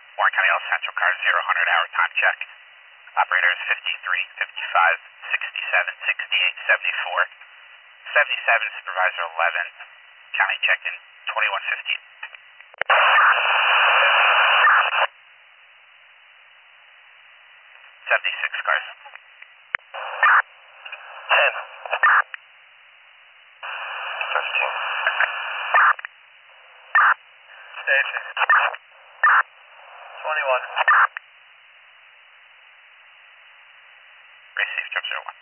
Warren County L Central car 0 hour time check. Operator is 53, 55, 67, 68, 74. 77, Supervisor 11. County check-in 2115. 76 cars. 10. 15. Station. 21. Receive, Trip 01.